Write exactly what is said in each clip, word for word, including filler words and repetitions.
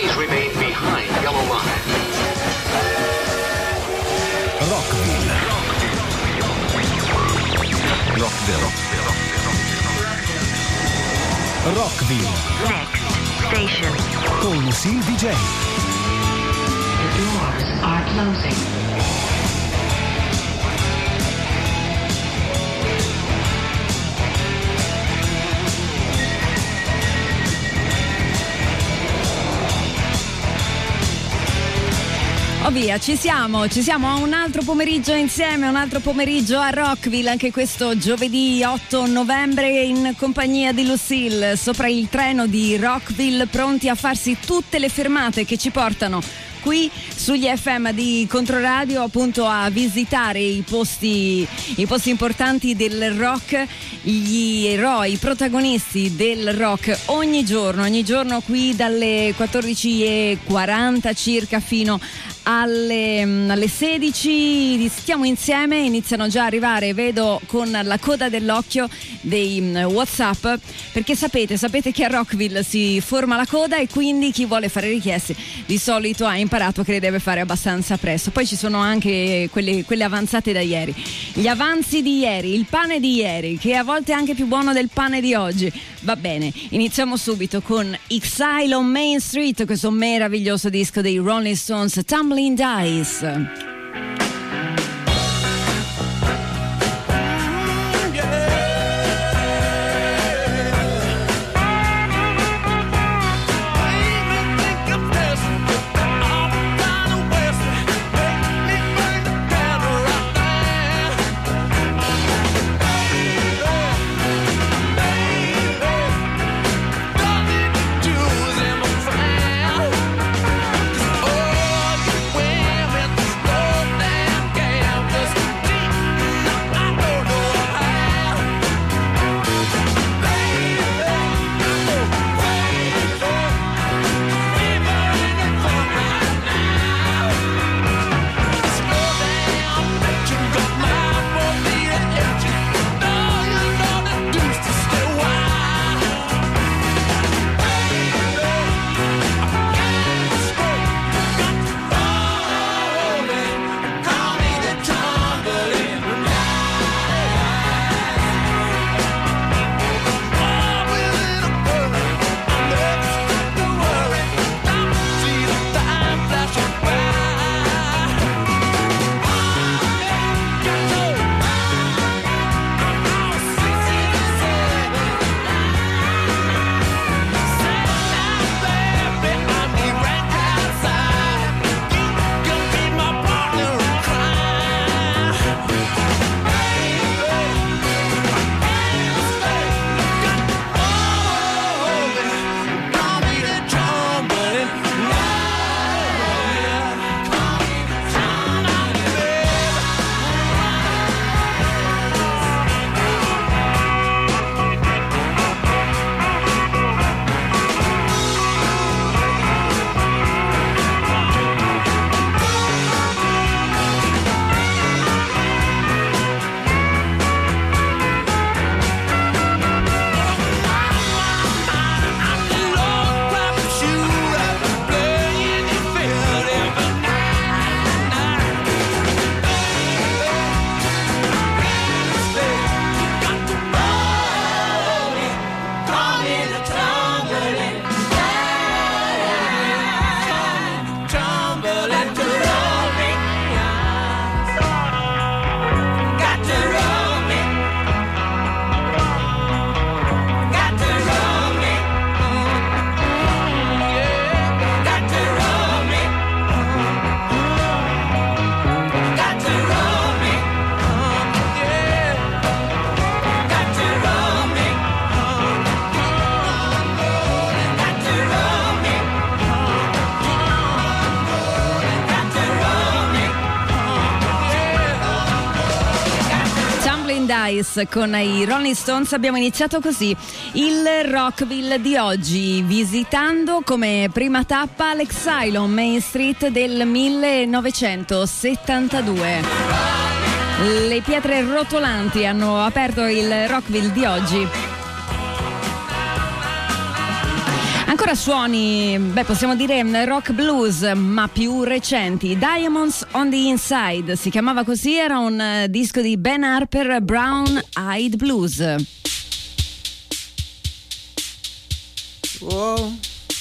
Please remain behind yellow line. Rockville. Rockville. Rockville. Next station. Con Lucille D J. The doors are closing. Oh via, ci siamo, ci siamo un altro pomeriggio insieme, un altro pomeriggio a Rockville, anche questo giovedì otto novembre in compagnia di Lucille, sopra il treno di Rockville, pronti a farsi tutte le fermate che ci portano qui sugli F M di Controradio, appunto a visitare i posti, i posti importanti del rock, gli eroi, i protagonisti del rock ogni giorno, ogni giorno qui dalle quattordici e quaranta circa fino alle, alle sedici. Stiamo insieme, iniziano già a arrivare, vedo con la coda dell'occhio dei WhatsApp, perché sapete, sapete che a Rockville si forma la coda e quindi chi vuole fare richieste di solito ha imparato che le deve fare abbastanza presto. Poi ci sono anche quelle, quelle avanzate da ieri, gli avanzi di ieri, il pane di ieri, che a volte è anche più buono del pane di oggi. Va bene, iniziamo subito con Exile on Main Street, questo meraviglioso disco dei Rolling Stones, Tumbling Dice. Con i Rolling Stones abbiamo iniziato così il Rockville di oggi, visitando come prima tappa l'Exile on Main Street del millenovecentosettantadue. Le pietre rotolanti hanno aperto il Rockville di oggi. Ancora suoni, beh, possiamo dire rock blues, ma più recenti. Diamonds on the Inside si chiamava così, era un uh, disco di Ben Harper, Brown Eyed Blues. Whoa.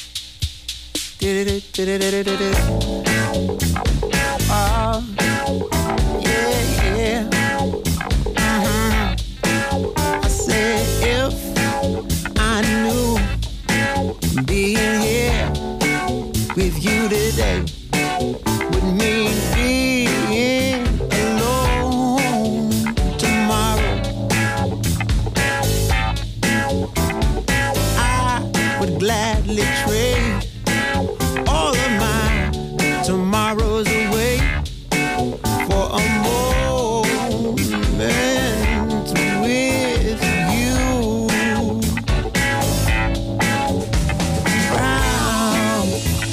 Oh, yeah, yeah. Mm-hmm. I said if I knew being here with you today would mean being alone tomorrow, I would gladly trade all of my tomorrows away for a moment with you. Brown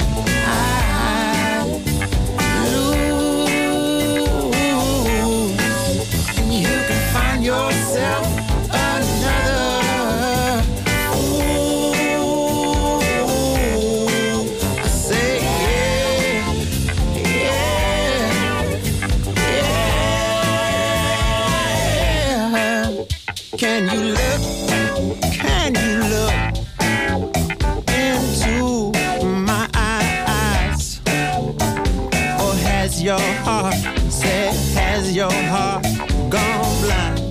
eyed blues, and you can find yourself another. Ooh, I say yeah, yeah, yeah. Can you look? Can you look into my eyes? Or has your heart said, has your heart gone blind?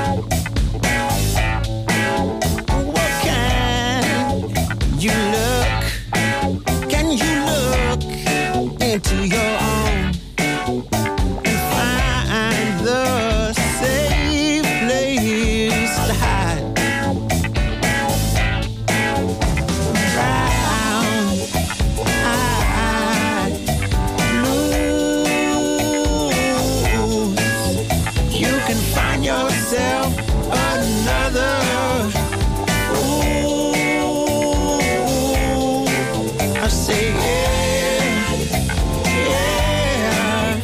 What can you look? Can you look into your own and find the safe place to hide? Brown eyed blues, you can find yourself another. Ooh, I say yeah, yeah,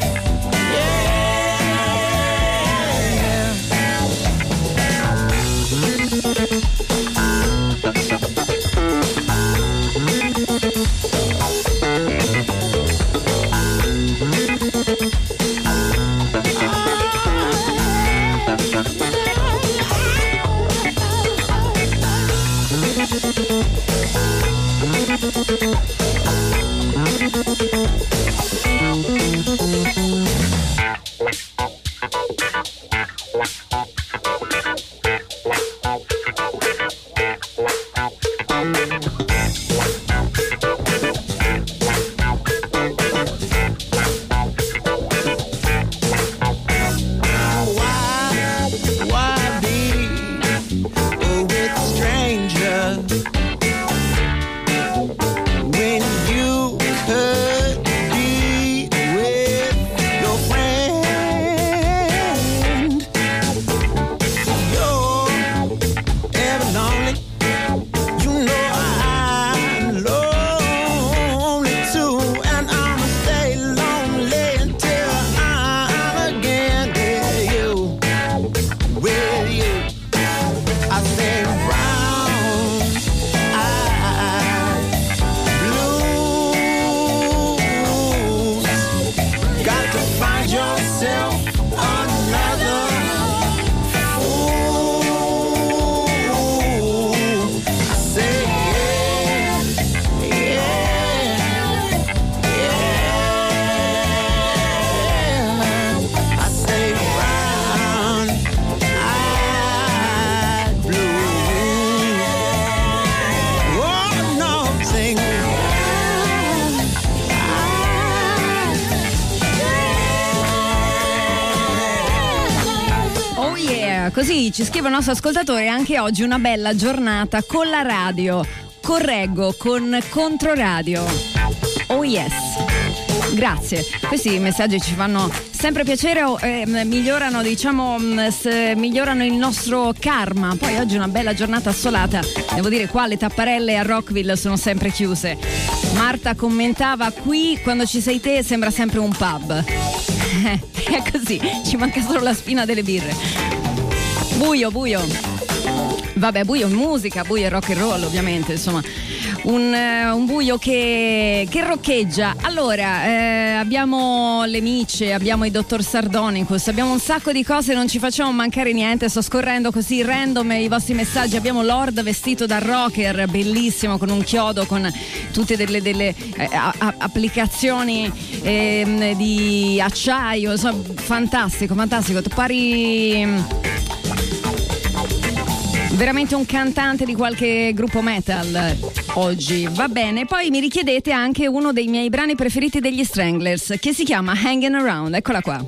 Così ci scrive il nostro ascoltatore: anche oggi una bella giornata con la radio. Correggo, con Controradio. Oh yes. Grazie. Questi messaggi ci fanno sempre piacere, eh, migliorano, diciamo, s- migliorano il nostro karma. Poi oggi una bella giornata assolata. Devo dire, qua le tapparelle a Rockville sono sempre chiuse. Marta commentava: qui quando ci sei te sembra sempre un pub. È così, ci manca solo la spina delle birre. Buio, buio. Vabbè, buio in musica, buio in rock and roll, ovviamente, insomma. un, un buio che, che roccheggia. Allora, eh, abbiamo le Micce, abbiamo i Dottor Sardonicus, abbiamo un sacco di cose, non ci facciamo mancare niente. Sto scorrendo così random i vostri messaggi. Abbiamo Lord vestito da rocker, bellissimo, con un chiodo, con tutte delle, delle eh, a, a, applicazioni eh, di acciaio, so, fantastico, fantastico. Tu pari veramente un cantante di qualche gruppo metal oggi. Va bene, poi mi richiedete anche uno dei miei brani preferiti degli Stranglers, che si chiama Hanging Around. Eccola qua.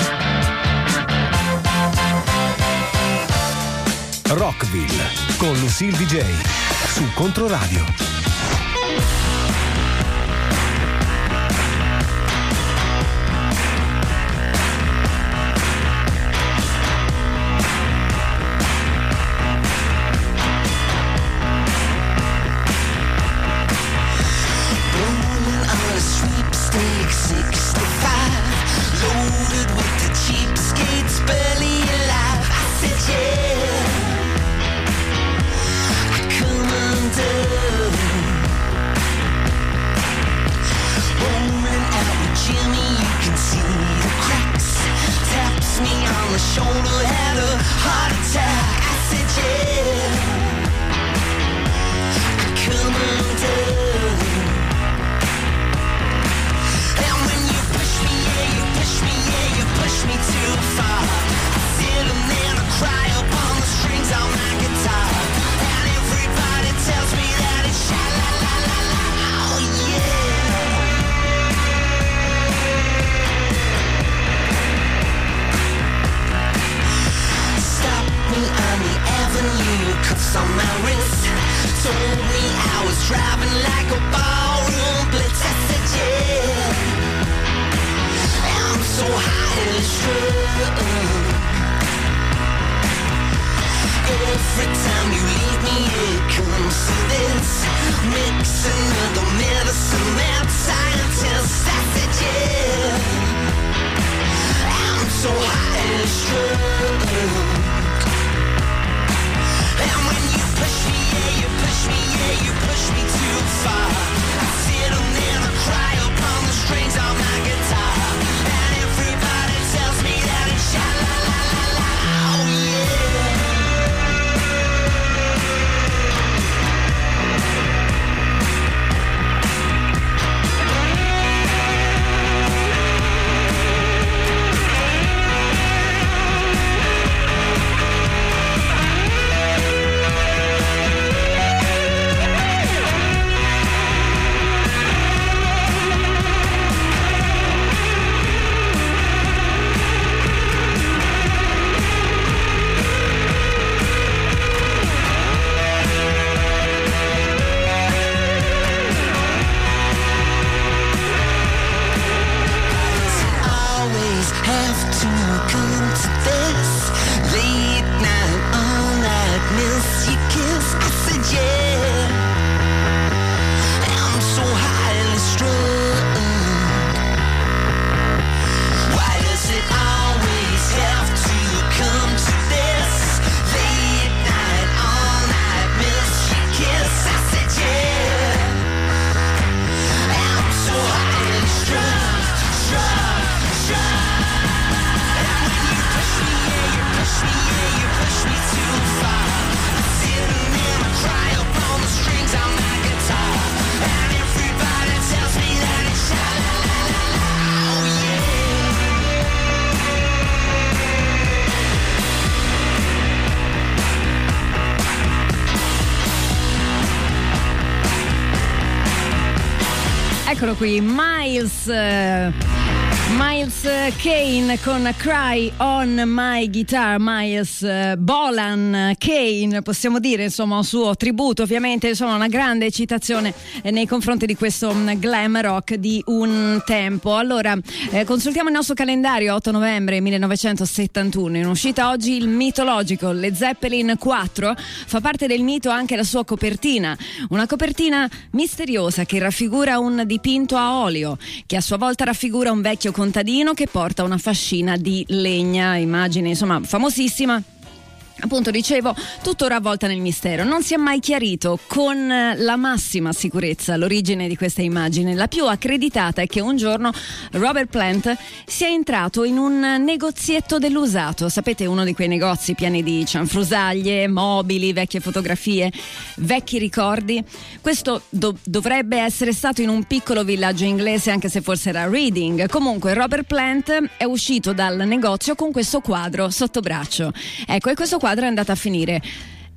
Rockville con Lucille D J su Controradio. Eccolo qui, Miles uh, Miles Kane con Cry on My Guitar. Miles uh, Bolan Kane, possiamo dire, insomma, un suo tributo, ovviamente, insomma, una grande citazione eh, nei confronti di questo um, glam rock di un tempo. Allora, eh, consultiamo il nostro calendario. Otto novembre millenovecentosettantuno, in uscita oggi il mitologico Led Zeppelin quattro. Fa parte del mito anche la sua copertina, una copertina misteriosa che raffigura un dipinto a olio, che a sua volta raffigura un vecchio contadino che porta una fascina di legna, immagine insomma famosissima. Appunto, dicevo, tuttora avvolta nel mistero. Non si è mai chiarito con la massima sicurezza l'origine di questa immagine. La più accreditata è che un giorno Robert Plant sia entrato in un negozietto dell'usato. Sapete, uno di quei negozi pieni di cianfrusaglie, mobili, vecchie fotografie, vecchi ricordi. Questo do- dovrebbe essere stato in un piccolo villaggio inglese, anche se forse era Reading. Comunque Robert Plant è uscito dal negozio con questo quadro sotto braccio. Ecco, e questo quadro è andato a finire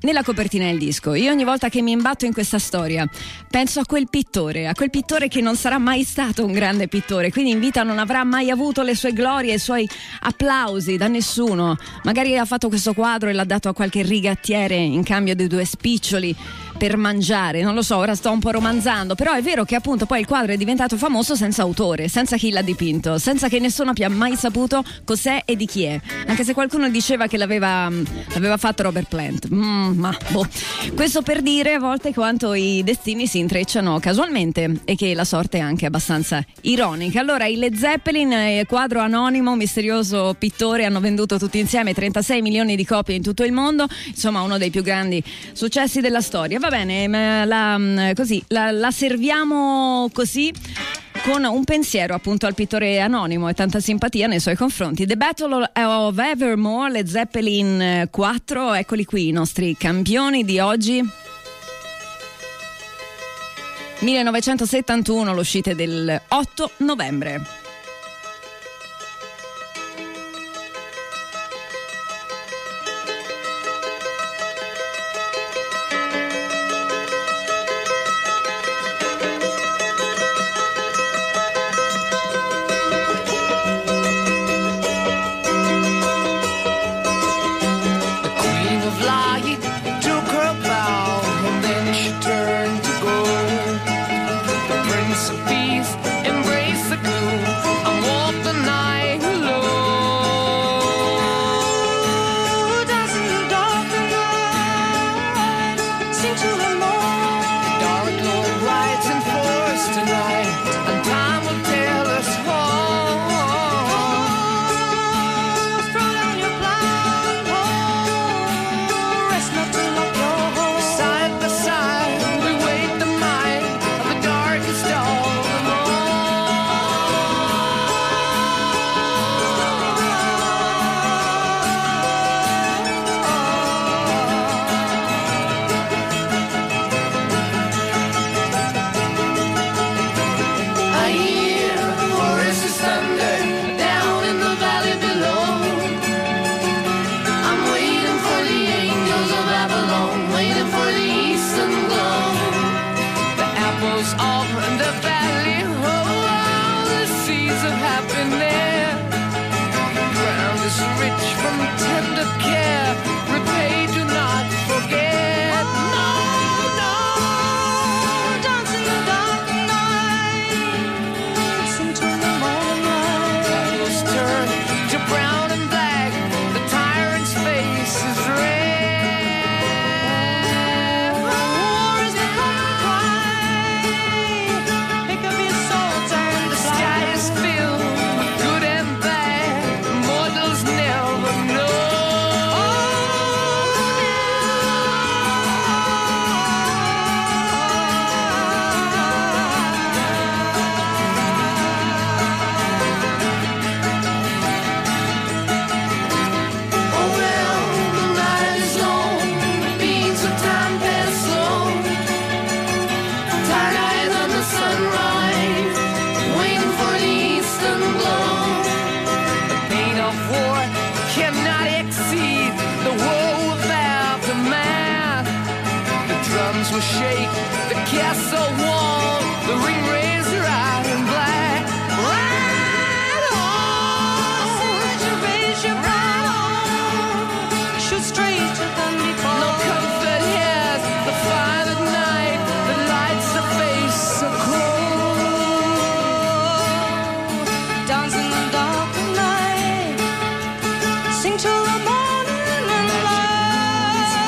nella copertina del disco. Io ogni volta che mi imbatto in questa storia penso a quel pittore, a quel pittore che non sarà mai stato un grande pittore, quindi in vita non avrà mai avuto le sue glorie e i suoi applausi da nessuno. Magari ha fatto questo quadro e l'ha dato a qualche rigattiere in cambio di due spiccioli per mangiare, non lo so, ora sto un po' romanzando, però è vero che appunto poi il quadro è diventato famoso senza autore, senza chi l'ha dipinto, senza che nessuno abbia mai saputo cos'è e di chi è, anche se qualcuno diceva che l'aveva, l'aveva fatto Robert Plant. Mm, ma boh. Questo per dire a volte quanto i destini si intrecciano casualmente e che la sorte è anche abbastanza ironica. Allora, i Led Zeppelin, quadro anonimo, misterioso pittore, hanno venduto tutti insieme trentasei milioni di copie in tutto il mondo, insomma uno dei più grandi successi della storia. Va bene, la, così, la, la serviamo così, con un pensiero appunto al pittore anonimo e tanta simpatia nei suoi confronti. The Battle of Evermore, Led Zeppelin quattro, eccoli qui i nostri campioni di oggi. millenovecentosettantuno, l'uscita del otto novembre.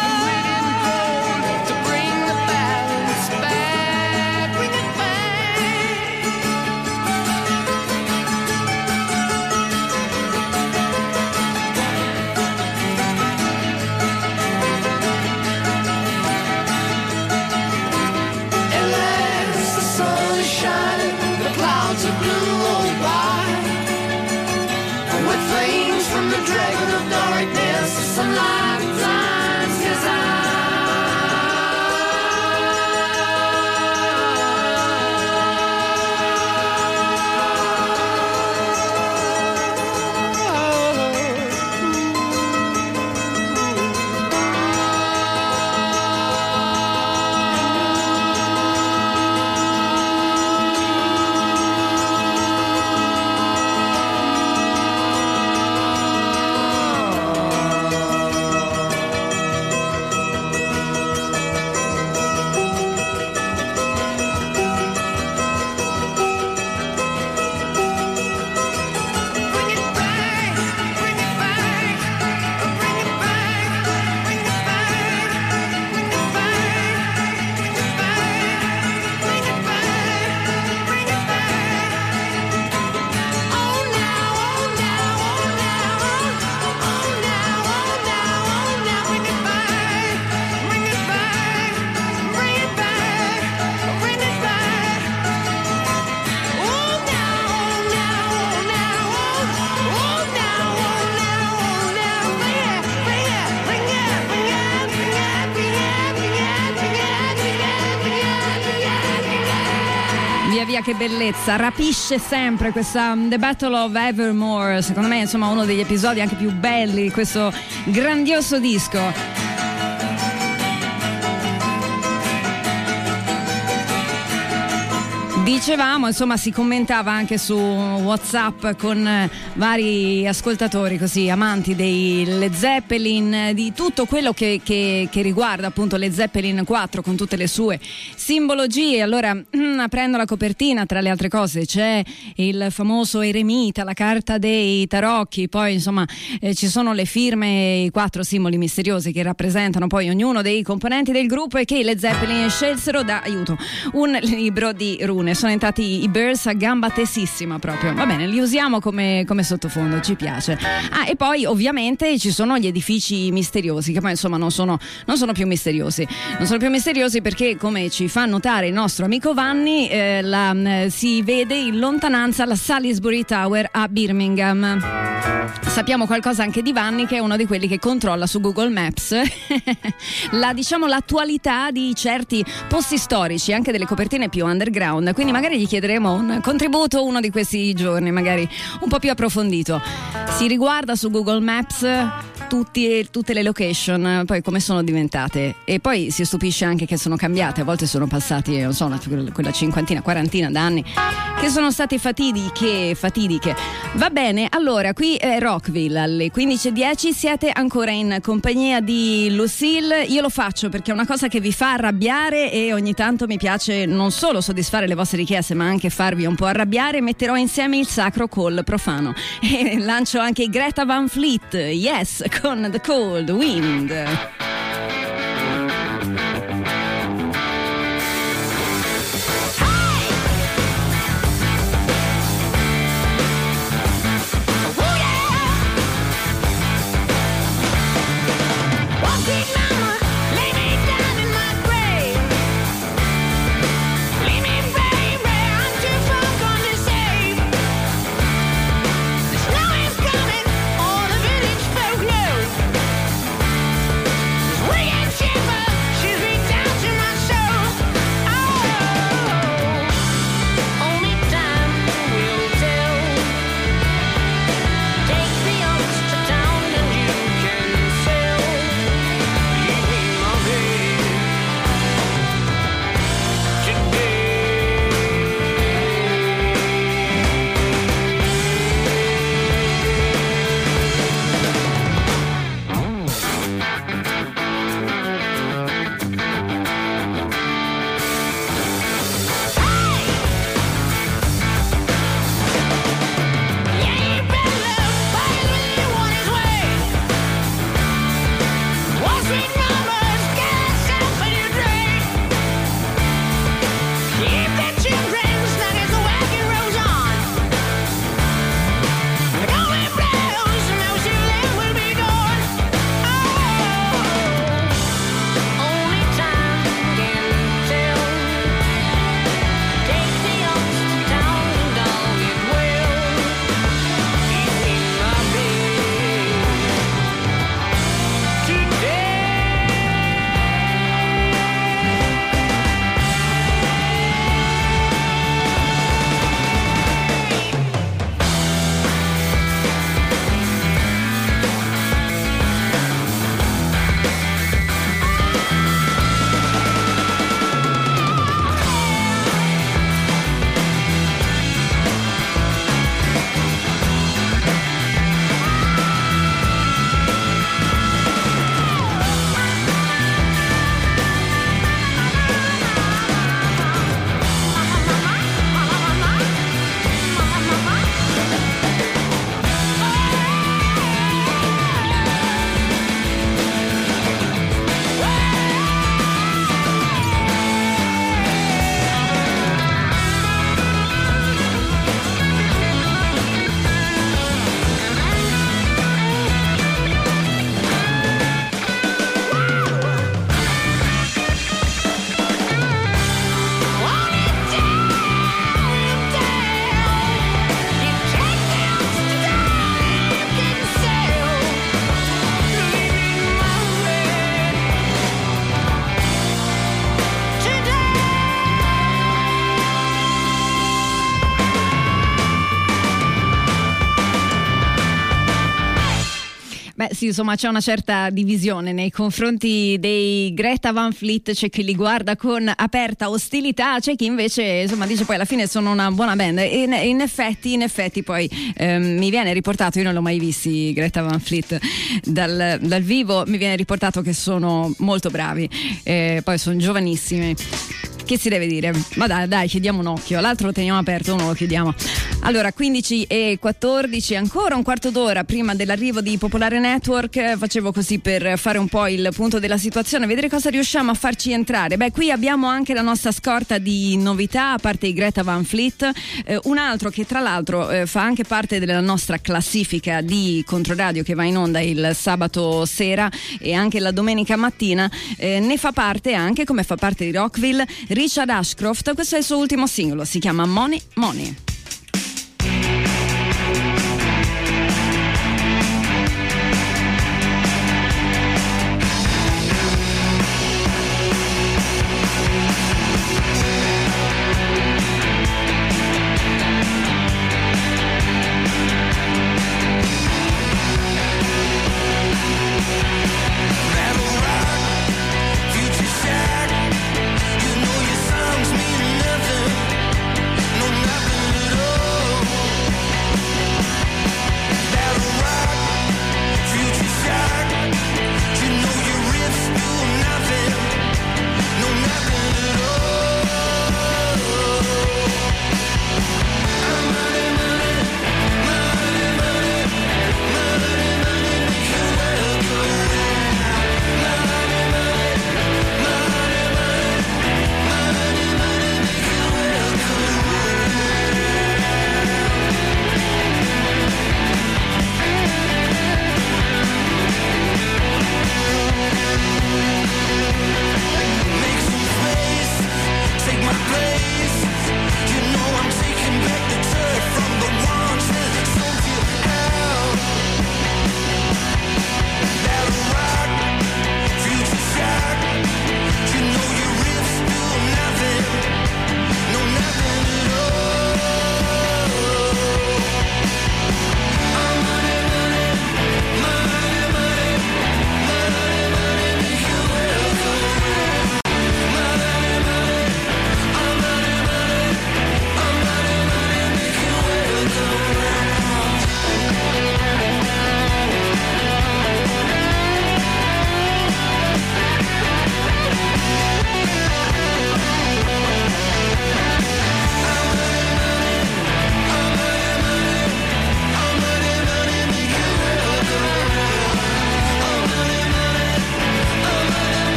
Bring the balance back. Bring it back. Via via, che bellezza, rapisce sempre questa The Battle of Evermore, secondo me insomma uno degli episodi anche più belli di questo grandioso disco. Dicevamo, insomma, si commentava anche su WhatsApp con vari ascoltatori così amanti dei Led Zeppelin, di tutto quello che, che, che riguarda appunto Led Zeppelin quattro con tutte le sue simbologie. Allora, aprendo la copertina, tra le altre cose c'è il famoso eremita, la carta dei tarocchi, poi insomma eh, ci sono le firme, i quattro simboli misteriosi che rappresentano poi ognuno dei componenti del gruppo e che i Led Zeppelin scelsero da, aiuto, un libro di rune. Sono entrati i Bears a gamba tessissima proprio. Va bene, li usiamo come, come sottofondo, ci piace. Ah, e poi ovviamente ci sono gli edifici misteriosi, che poi insomma non sono, non sono più misteriosi. Non sono più misteriosi perché, come ci fa notare il nostro amico Vanni, eh, la, eh, si vede in lontananza la Salisbury Tower a Birmingham. Sappiamo qualcosa anche di Vanni, che è uno di quelli che controlla su Google Maps la, diciamo, l'attualità di certi posti storici, anche delle copertine più underground. Quindi magari gli chiederemo un contributo uno di questi giorni, magari un po' più approfondito. Si riguarda su Google Maps tutti, tutte le location, poi come sono diventate, e poi si stupisce anche che sono cambiate. A volte sono passati, non so, una, quella cinquantina, quarantina d'anni che sono state fatidiche, fatidiche. Va bene, allora qui è Rockville alle quindici e dieci, siete ancora in compagnia di Lucille. Io lo faccio perché è una cosa che vi fa arrabbiare e ogni tanto mi piace non solo soddisfare le vostre richieste ma anche farvi un po' arrabbiare. Metterò insieme il sacro col profano e lancio anche Greta Van Fleet, yes, con The Cold Wind. Snow is coming, all the village folk know. sì, insomma c'è una certa divisione nei confronti dei Greta Van Fleet, c'è chi li guarda con aperta ostilità, c'è chi invece insomma dice poi alla fine sono una buona band e in, in effetti in effetti poi ehm, mi viene riportato, io non l'ho mai visti Greta Van Fleet dal, dal vivo, mi viene riportato che sono molto bravi, eh, poi sono giovanissimi. Che si deve dire? Ma dai, dai, chiediamo un occhio. L'altro lo teniamo aperto, uno lo chiudiamo. Allora, quindici e quattordici, ancora un quarto d'ora prima dell'arrivo di Popolare Network. Facevo così per fare un po' il punto della situazione, vedere cosa riusciamo a farci entrare. Beh, qui abbiamo anche la nostra scorta di novità, a parte i Greta Van Fleet. Eh, un altro che tra l'altro eh, fa anche parte della nostra classifica di Controradio, che va in onda il sabato sera e anche la domenica mattina. Eh, ne fa parte anche, come fa parte di Rockville, Richard Ashcroft. Questo è il suo ultimo singolo, si chiama Money Money. You know your songs mean nothing. No, nothing.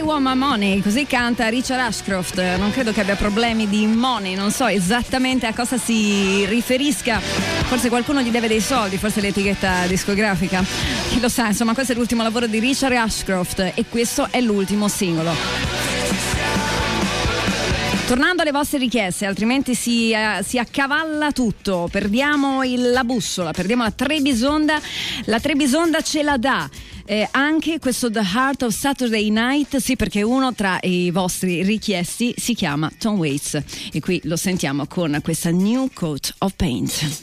Want My Money, così canta Richard Ashcroft. Non credo che abbia problemi di money, non so esattamente a cosa si riferisca, forse qualcuno gli deve dei soldi, forse l'etichetta discografica, chi lo sa. Insomma, questo è l'ultimo lavoro di Richard Ashcroft e questo è l'ultimo singolo. Tornando alle vostre richieste, altrimenti si, uh, si accavalla tutto, perdiamo il, la bussola, perdiamo la Trebisonda, la Trebisonda ce la dà. Eh, anche questo The Heart of Saturday Night, sì, perché uno tra i vostri richiesti si chiama Tom Waits e qui lo sentiamo con questa New Coat of Paint.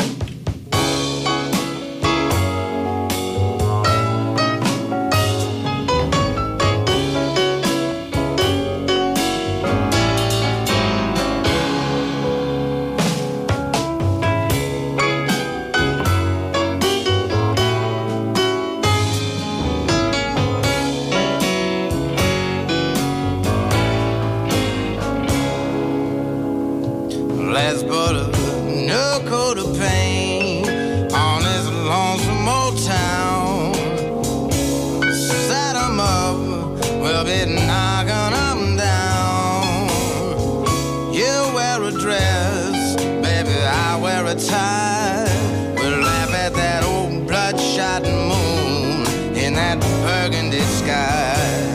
Let's put a new coat of paint on this lonesome old town. Set 'em up, we'll be knocking 'em down. You wear a dress, baby, I wear a tie. We'll laugh at that old bloodshot moon in that burgundy sky.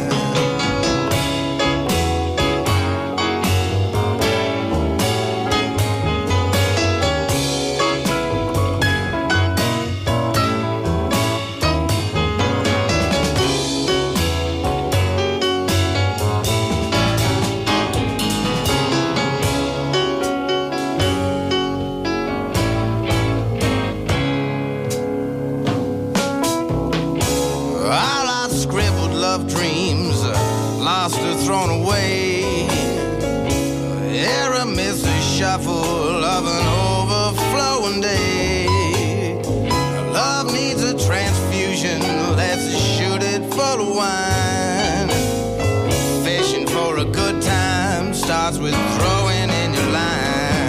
Dreams lost or thrown away. Here amidst the shuffle of an overflowing day. Love needs a transfusion, let's shoot it full of wine. Fishing for a good time starts with throwing in your line.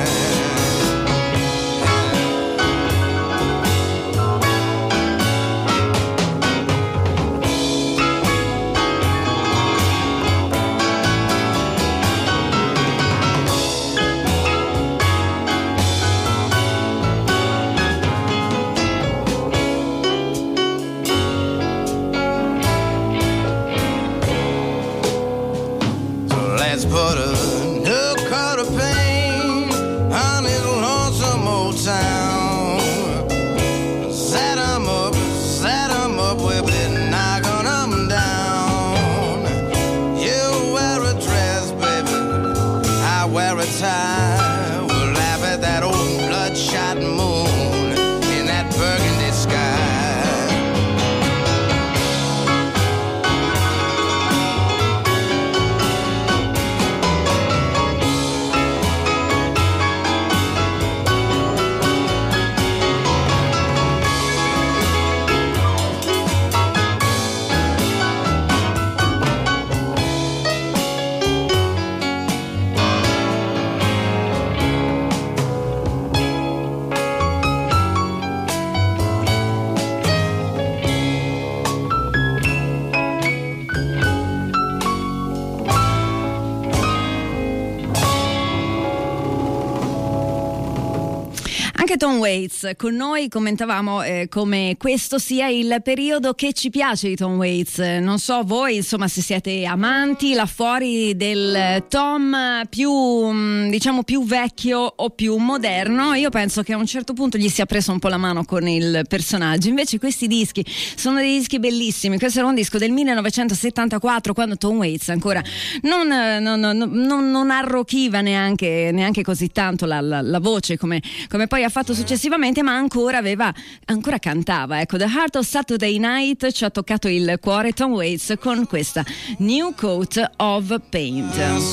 Let's put a new coat of paint on this lonesome old town. Set 'em up, set 'em up, we'll be knocking 'em down. You wear a dress, baby, I wear a tie. We'll laugh at that old bloodshot moon in that burgundy sky. Anche Tom Waits con noi commentavamo eh, come questo sia il periodo che ci piace di Tom Waits. Non so voi, insomma, se siete amanti là fuori del Tom più, diciamo, più vecchio o più moderno. Io penso che a un certo punto gli sia preso un po' la mano con il personaggio. Invece questi dischi sono dei dischi bellissimi. Questo era un disco del millenovecentosettantaquattro, quando Tom Waits ancora non, non, non, non, non arrochiva neanche, neanche così tanto la, la, la voce come, come poi ha fatto successivamente, ma ancora aveva ancora cantava. Ecco, The Heart of Saturday Night ci ha toccato il cuore Tom Waits con questa New Coat of Paint.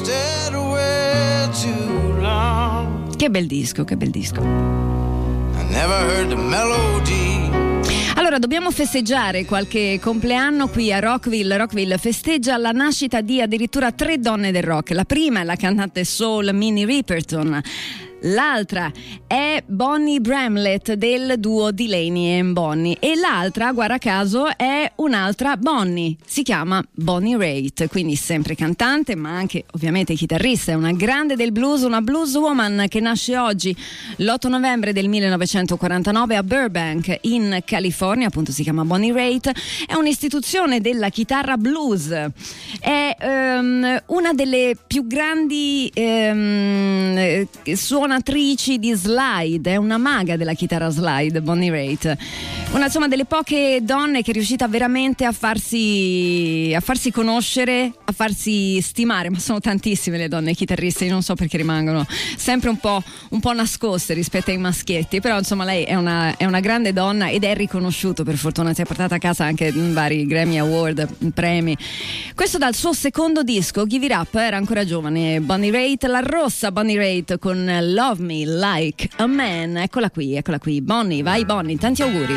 Che bel disco, che bel disco. I never heard the melody. Allora, dobbiamo festeggiare qualche compleanno qui a Rockville. Rockville festeggia la nascita di addirittura tre donne del rock. La prima è la cantante soul Minnie Riperton. l'altra è Bonnie Bramlett del duo Delaney and Bonnie, e l'altra, guarda caso, è un'altra Bonnie, si chiama Bonnie Raitt, quindi sempre cantante ma anche ovviamente chitarrista, è una grande del blues, una blues woman che nasce oggi l'otto novembre del millenovecentoquarantanove a Burbank in California, appunto si chiama Bonnie Raitt, è un'istituzione della chitarra blues, è um, una delle più grandi um, suonatrici di slide, è una maga della chitarra slide, Bonnie Raitt, una insomma delle poche donne che è riuscita veramente a farsi a farsi conoscere, a farsi stimare, ma sono tantissime le donne chitarriste, io non so perché rimangono sempre un po', un po' nascoste rispetto ai maschietti, però insomma lei è una, è una grande donna ed è riconosciuto, per fortuna si è portata a casa anche vari Grammy Award, premi. Questo dal suo secondo disco, Give It Up, era ancora giovane Bonnie Raitt, la rossa Bonnie Raitt con Love Me Like a Man. Eccola qui, eccola qui, Bonnie, vai Bonnie, tanti auguri.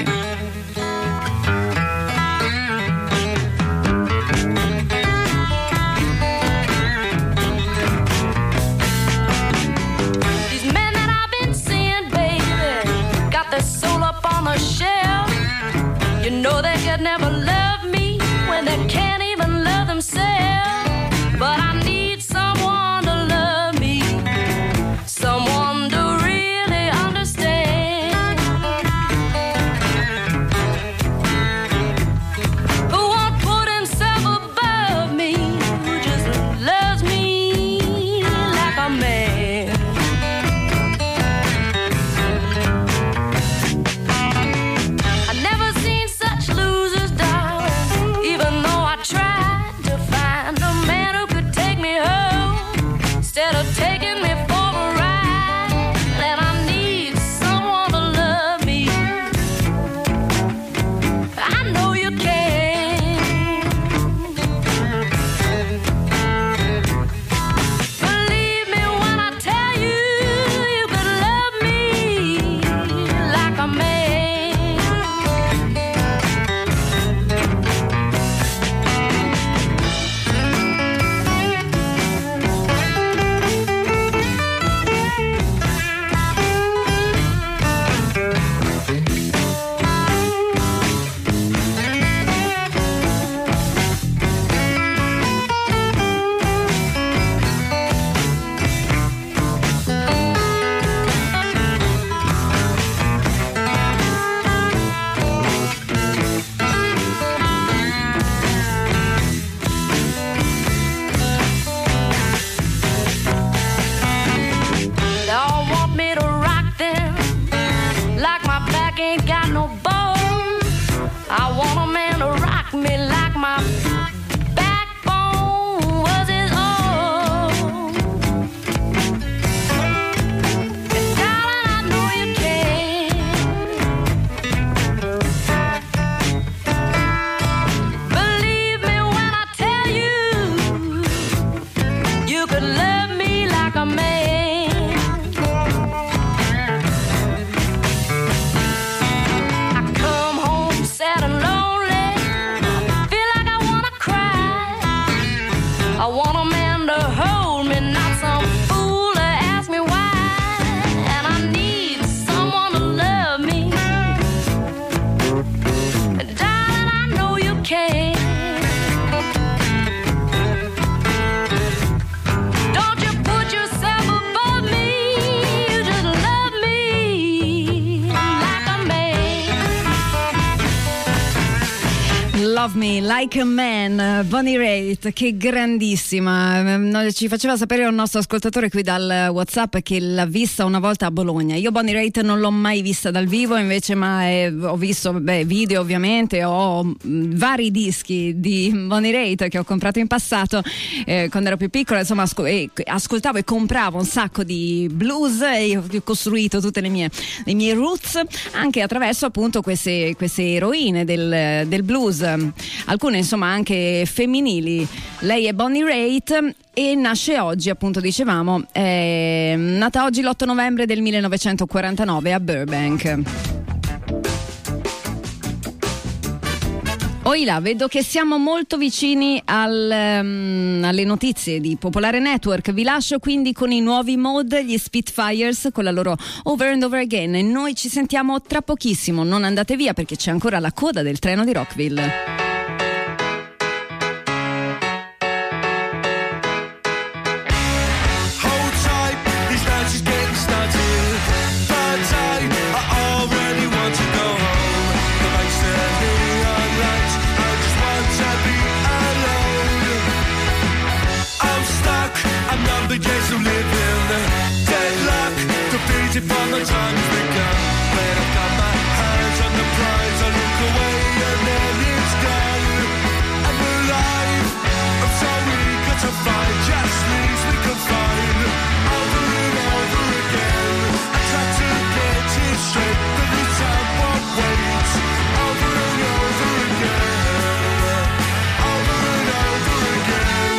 You know they could never love me when they can't even love themselves. But I need someone to love me, someone to really understand, who won't put himself above me, who just loves me like a man. I never seen such losers, darling, even though I tried to find a man who could take me home instead of taking me for a ride. And I need someone to love me. I know you can. Believe me when I tell you, you could love me like a man. They all want me to rock them like my back ain't got no bones. I want a man to rock me like my backbone was his own. And darling, I know you can. Believe me when I tell you, you could love me like a man. I come home sad and lonely, feel like I wanna cry. I want a man to hold me, not some fool to ask me why. And I need someone to love me. And darling, I know you can. Don't you put yourself above me, you just love me like a man. Love Me Like a Man, Bonnie Raitt, che grandissima. Eh, Ci faceva sapere un nostro ascoltatore qui dal WhatsApp che l'ha vista una volta a Bologna. Io Bonnie Raitt non l'ho mai vista dal vivo, invece, ma eh, ho visto beh, video ovviamente, ho mh, vari dischi di Bonnie Raitt che ho comprato in passato eh, quando ero più piccola, insomma, asco- e, ascoltavo e compravo un sacco di blues e ho costruito tutte le mie, le mie roots anche attraverso appunto queste, queste eroine del, del blues, alcune insomma anche femminili. Lei è Bonnie Raitt e nasce oggi, appunto dicevamo, è nata oggi l'otto novembre del millenovecentoquarantanove a Burbank. Oila, vedo che siamo molto vicini al, um, alle notizie di Popolare Network. Vi lascio quindi con i nuovi Mode, gli Spitfires, con la loro Over and Over Again. E noi ci sentiamo tra pochissimo. Non andate via perché c'è ancora la coda del treno di Rockville. Days of living, deadlock, defeated from the time has begun. When I've got my hands on the prize, I look away and then it's done. I'm alive, I'm so eager to fight, just leaves me confined. Over and over again, I try to get it straight, but this time won't wait. Over and over again, over and over again.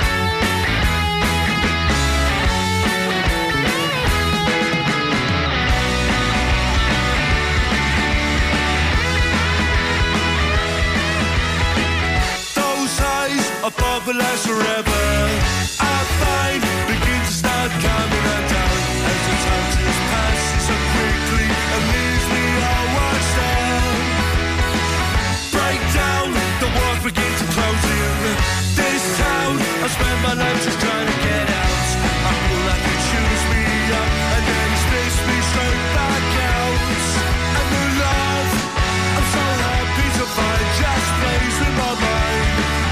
Above will last forever. I find begin to start coming undone as the time just passes so quickly and leaves me all washed out. Break down, the walls begin to close in. This town, I spend my life just trying to get out. I feel like it chews me up and then it spits me straight back out. And the love I'm so happy to find just plays with my mind.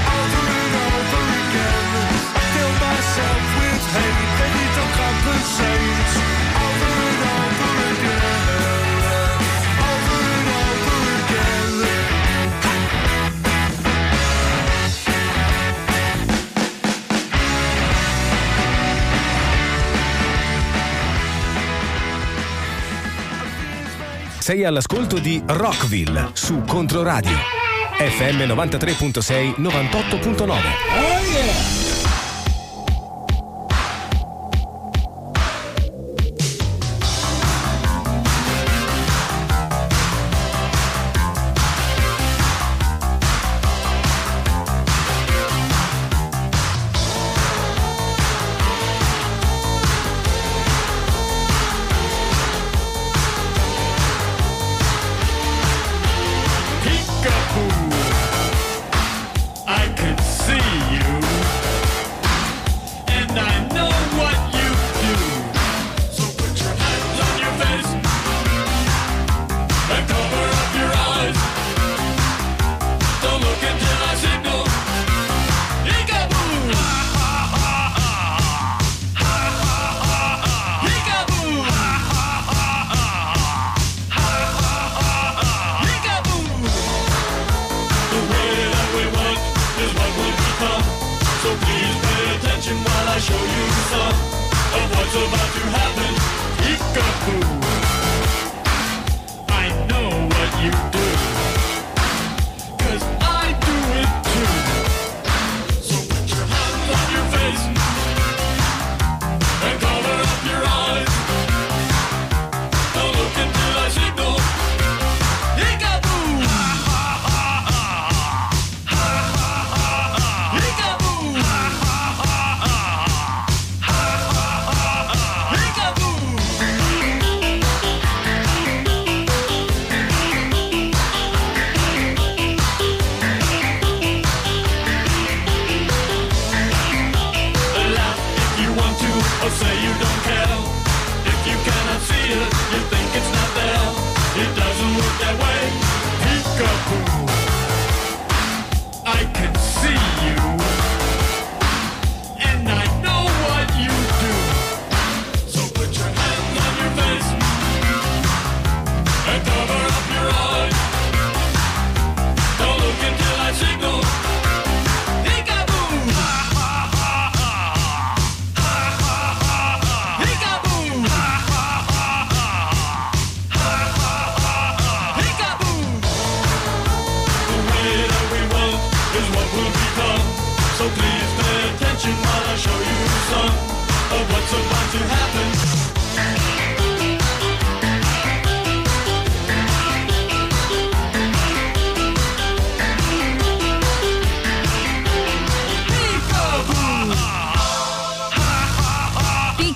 Myself with hate, then you don't compensate. Over and over again, over and over again. Sei all'ascolto di Rockville su Controradio F M novantatré virgola sei, novantotto virgola nove. Oh yeah!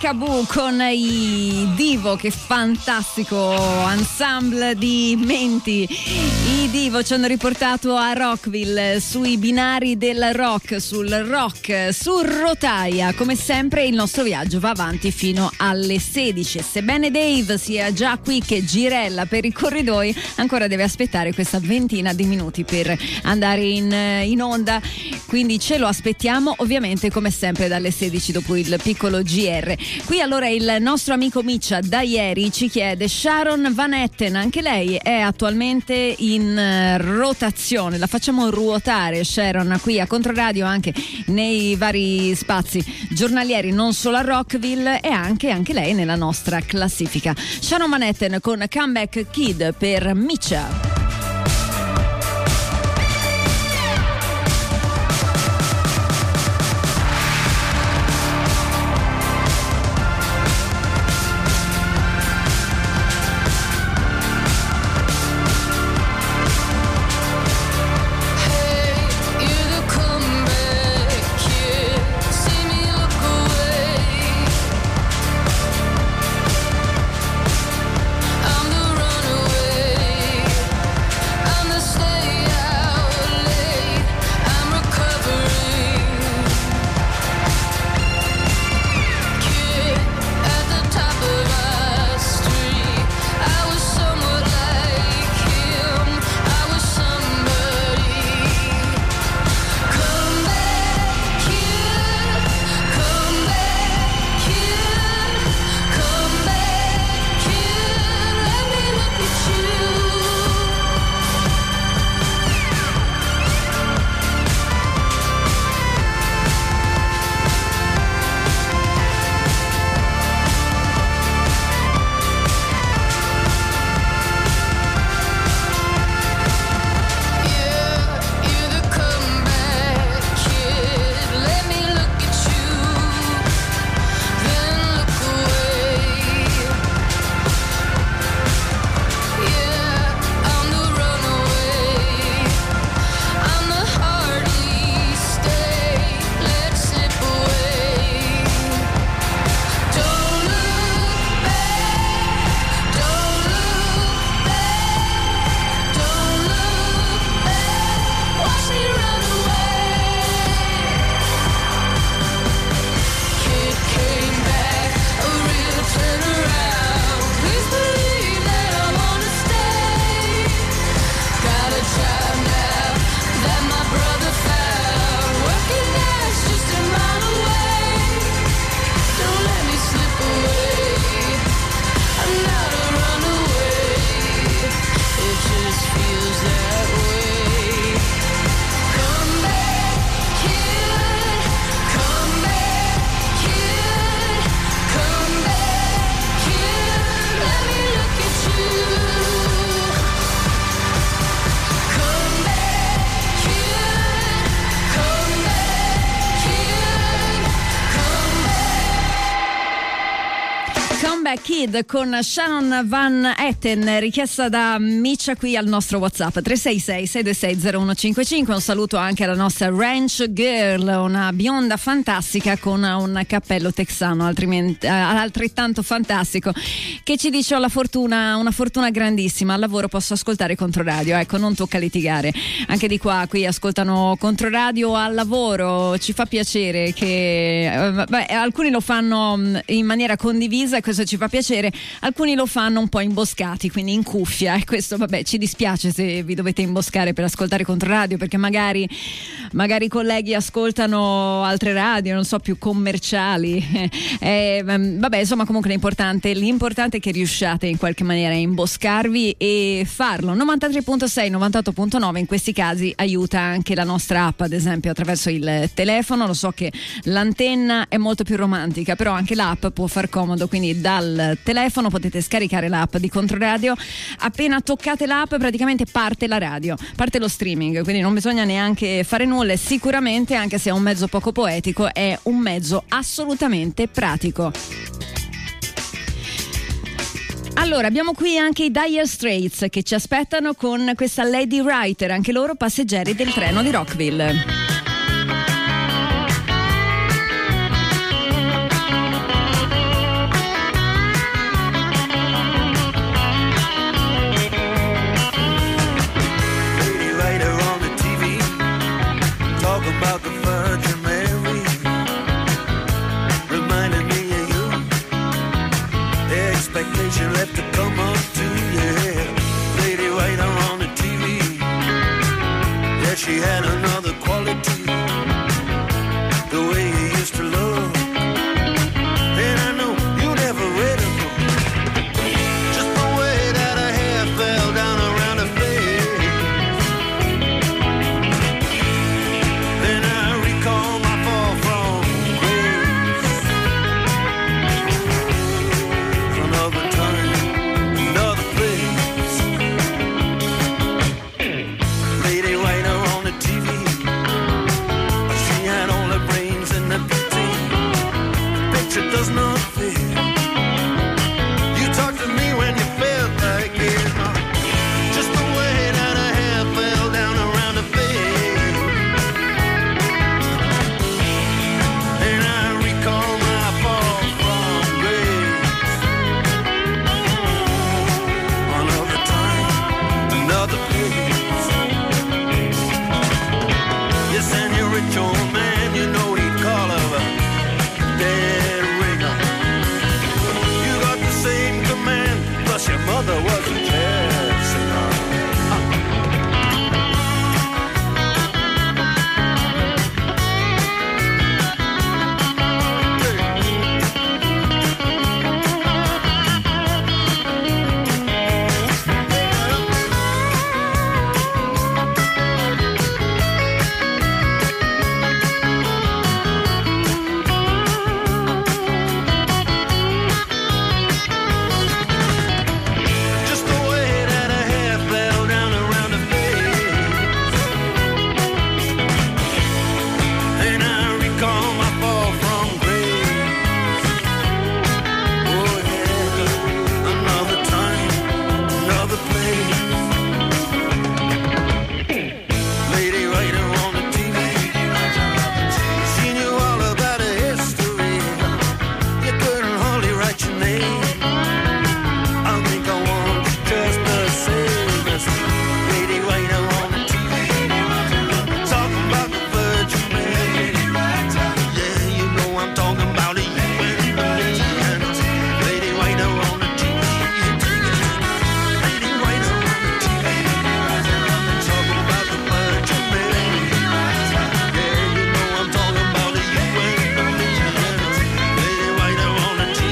Peekaboo con i Divo, che fantastico ensemble di menti. I Divo ci hanno riportato a Rockville, sui binari del rock, sul rock, su rotaia. Come sempre il nostro viaggio va avanti fino alle sedici. Sebbene Dave sia già qui che girella per i corridoi, ancora deve aspettare questa ventina di minuti per andare in, in onda, quindi ce lo aspettiamo ovviamente come sempre dalle sedici dopo il piccolo G R. Qui allora il nostro amico Miccia da ieri ci chiede Sharon Van Etten, anche lei è attualmente in rotazione, la facciamo ruotare Sharon qui a Controradio, anche nei vari spazi giornalieri, non solo a Rockville, e anche, anche lei nella nostra classifica. Sharon Van Etten con Comeback Kid per Miccia. I'm the runaway. Comeback Kid con Sharon Van Etten, richiesta da Miccia qui al nostro WhatsApp tre sei sei sei due sei zero uno cinque cinque. Un saluto anche alla nostra Ranch Girl, una bionda fantastica con un cappello texano altrettanto fantastico, che ci dice: ho la fortuna, una fortuna grandissima, al lavoro posso ascoltare Controradio, ecco, non tocca litigare. Anche di qua qui ascoltano Controradio al lavoro, ci fa piacere che eh, beh, alcuni lo fanno in maniera condivisa e questo ci fa piacere, alcuni lo fanno un po' imboscati, quindi in cuffia, e questo vabbè, ci dispiace se vi dovete imboscare per ascoltare Controradio, perché magari magari i colleghi ascoltano altre radio, non so, più commerciali. eh, vabbè, insomma, comunque l'importante l'importante è che riusciate in qualche maniera a imboscarvi e farlo. novantatré virgola sei, novantotto virgola nove, in questi casi aiuta anche la nostra app, ad esempio attraverso il telefono. Lo so che l'antenna è molto più romantica, però anche l'app può far comodo, quindi dal telefono potete scaricare l'app di Controradio. Appena toccate l'app praticamente parte la radio, parte lo streaming, quindi non bisogna neanche fare nulla, e sicuramente, anche se è un mezzo poco poetico, è un mezzo assolutamente pratico. Allora, abbiamo qui anche i Dire Straits che ci aspettano con questa Lady Writer, anche loro passeggeri del treno di Rockville. Thank future does not fear. You talked to me when you felt like it. Just the way that I have fell down around the face. And I recall my fall from grace. Another time, another place. Yes, and you're rich old man, you know he'd call of a dead ringer. You got the same command, plus your mother was a jazz singer. Just the way that I have fell down around the face. And I recall my fall from grace. Oh yeah, another time, another place. Lady writer on the T V, she knew all about her history. You couldn't hardly write your name. I think I want you just the same as Lady Writer on the T V. Talking about the Virgin Man. Yeah, you know I'm talking about the U N. Lady Writer on the T V. Lady Writer on the T V. Talking about the Virgin Man. Yeah, you know I'm talking about the U N. Lady Writer on the T V.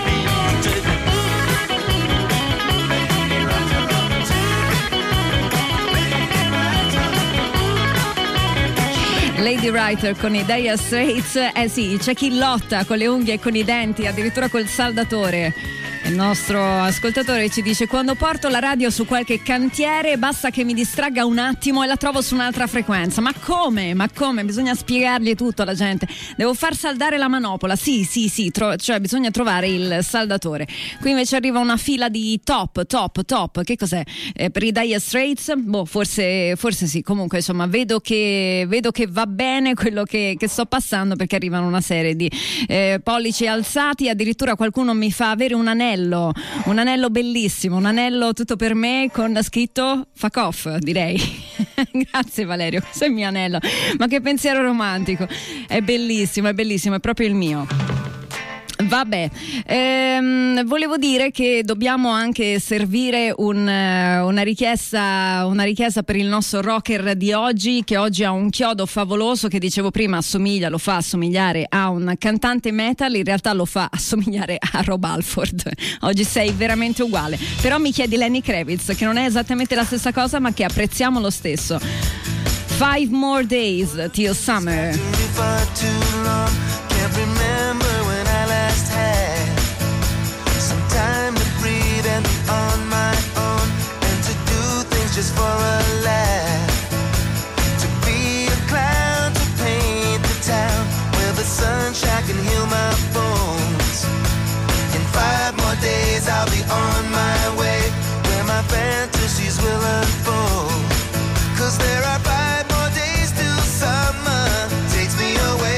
Lady Writer con i Dire Straits. Eh sì, c'è chi lotta con le unghie e con i denti, addirittura col saldatore. Il nostro ascoltatore ci dice: quando porto la radio su qualche cantiere basta che mi distragga un attimo e la trovo su un'altra frequenza. Ma come? Ma come? Bisogna spiegargli tutto alla gente. Devo far saldare la manopola. Sì, sì, sì, tro- cioè bisogna trovare il saldatore. Qui invece arriva una fila di top, top, top. Che cos'è? Eh, per i Dire Straits? Boh, forse, forse sì. Comunque, insomma, vedo che, vedo che va bene quello che, che sto passando, perché arrivano una serie di eh, pollici alzati. Addirittura qualcuno mi fa avere un anello. Un anello bellissimo, un anello tutto per me con scritto fuck off, direi. Grazie Valerio, questo è il mio anello. Ma che pensiero romantico. È bellissimo, è bellissimo, è proprio il mio. Vabbè, ehm, volevo dire che dobbiamo anche servire un, una richiesta una richiesta per il nostro rocker di oggi, che oggi ha un chiodo favoloso che dicevo prima assomiglia, lo fa assomigliare a un cantante metal, in realtà lo fa assomigliare a Rob Halford. Oggi sei veramente uguale, però mi chiedi Lenny Kravitz, che non è esattamente la stessa cosa ma che apprezziamo lo stesso. Five More Days Till Summer. For too long, can't remember when I last had some time to breathe and be on my own, and to do things just for a laugh, to be a clown, to paint the town where the sunshine can heal my bones. In five more days I'll be on my way, where my fantasies will unfold, 'cause there are five more days till summer takes me away.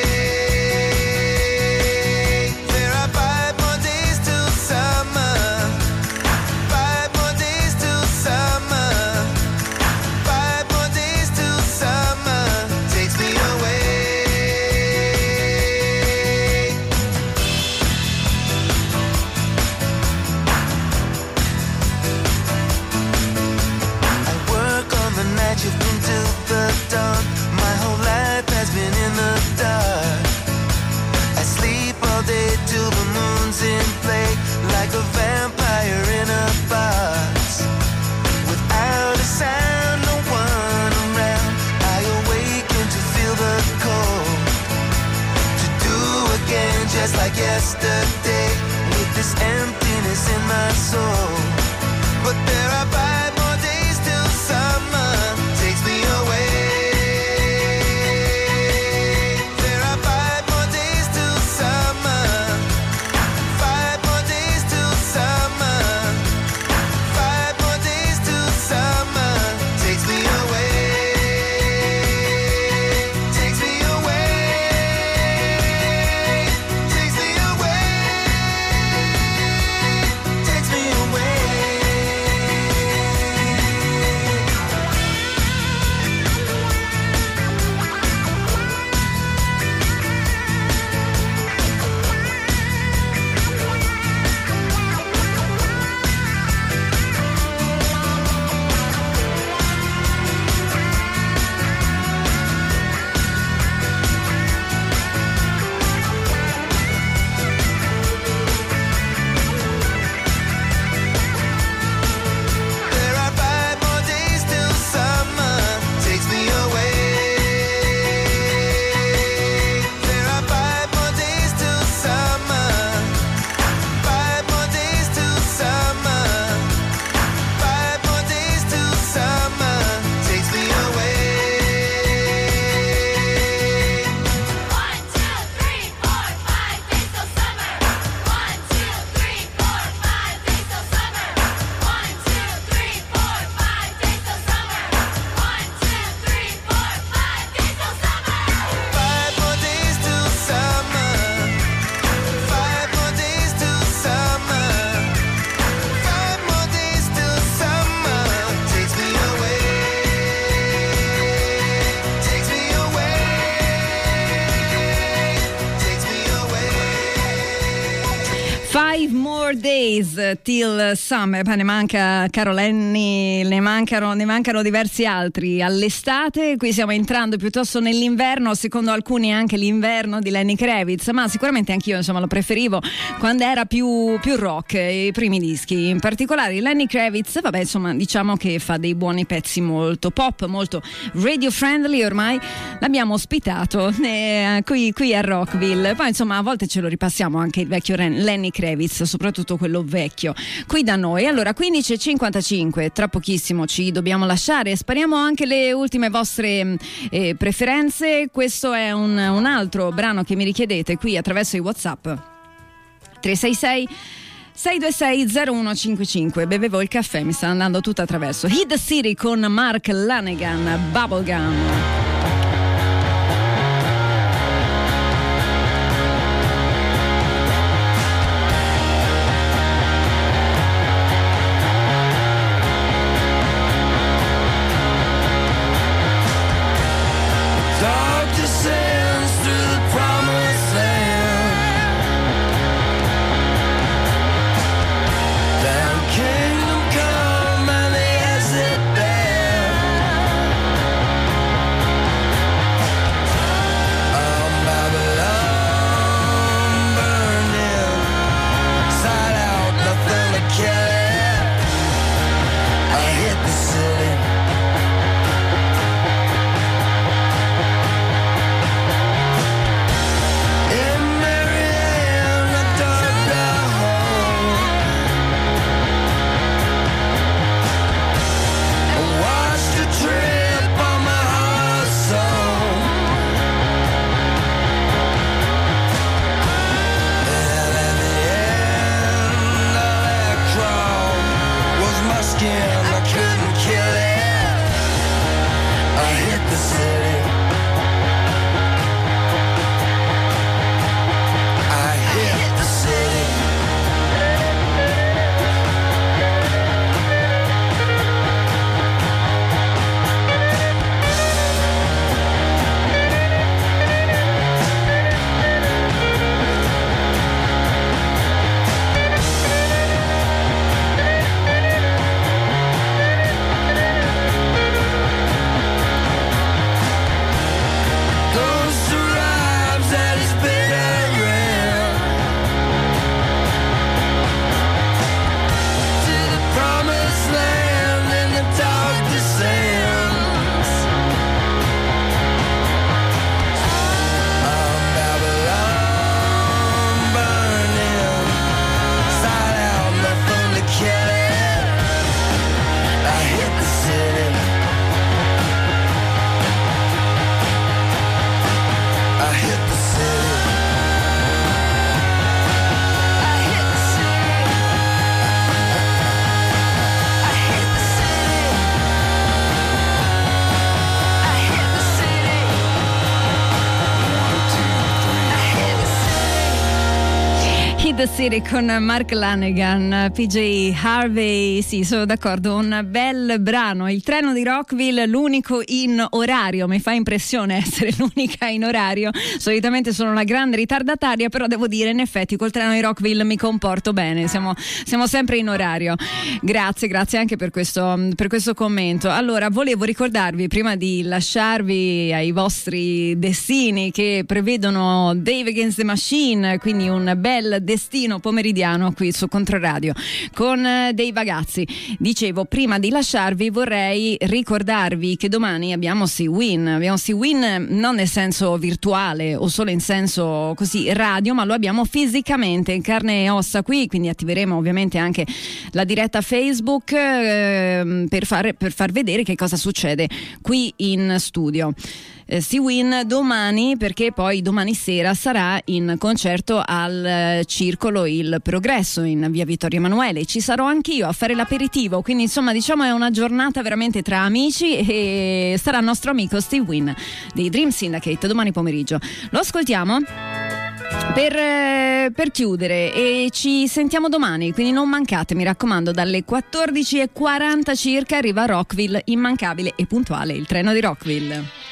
There are five more days till summer, five more days till summer, five more days till summer takes me away. I work on the night shift until the dawn. My whole life has been in the dark. I sleep all day till the moon's in play, like a vampire in a box. Without a sound, no one around, I awaken to feel the cold, to do again just like yesterday, with this emptiness in my soul. But there are five more days till summer takes me away. There are five more days till summer, Five more days till summer. Poi ne manca, caro Lenny, ne mancano, ne mancano diversi altri all'estate. Qui stiamo entrando piuttosto nell'inverno, secondo alcuni anche l'inverno di Lenny Kravitz, ma sicuramente anch'io insomma lo preferivo quando era più, più rock, i primi dischi. In particolare Lenny Kravitz, vabbè insomma diciamo che fa dei buoni pezzi molto pop, molto radio friendly. Ormai l'abbiamo ospitato eh, qui, qui a Rockville. Poi insomma a volte ce lo ripassiamo anche il vecchio Lenny Kravitz, soprattutto quello vecchio, qui da noi. Allora quindici e cinquantacinque, tra pochissimo ci dobbiamo lasciare, spariamo anche le ultime vostre eh, preferenze. Questo è un, un altro brano che mi richiedete qui attraverso i WhatsApp tre sei sei sei due sei zero uno cinque cinque. Bevevo il caffè, mi sta andando tutto attraverso. Hit the City con Mark Lanegan, Bubblegum. The City con Mark Lanegan, P J Harvey. Sì, sono d'accordo, un bel brano. Il treno di Rockville, l'unico in orario. Mi fa impressione essere l'unica in orario. Solitamente sono una grande ritardataria, però devo dire in effetti col treno di Rockville mi comporto bene. Siamo, siamo sempre in orario. Grazie, grazie anche per questo, per questo commento. Allora, volevo ricordarvi prima di lasciarvi ai vostri destini che prevedono Dave Against the Machine, quindi un bel destino pomeridiano qui su Controradio con dei ragazzi. Dicevo, prima di lasciarvi vorrei ricordarvi che domani abbiamo Sea-Win. Abbiamo Sea-Win non nel senso virtuale o solo in senso così radio, ma lo abbiamo fisicamente in carne e ossa qui, quindi attiveremo ovviamente anche la diretta Facebook eh, per, far, per far vedere che cosa succede qui in studio. Eh, Sea-Win domani, perché poi domani sera sarà in concerto al eh, Circolo Il Progresso in via Vittorio Emanuele. Ci sarò anch'io a fare l'aperitivo, quindi insomma diciamo è una giornata veramente tra amici e sarà il nostro amico Steve Wynn dei Dream Syndicate domani pomeriggio. Lo ascoltiamo per, eh, per chiudere e ci sentiamo domani, quindi non mancate, mi raccomando, dalle quattordici e quaranta circa arriva a Rockville, immancabile e puntuale il treno di Rockville.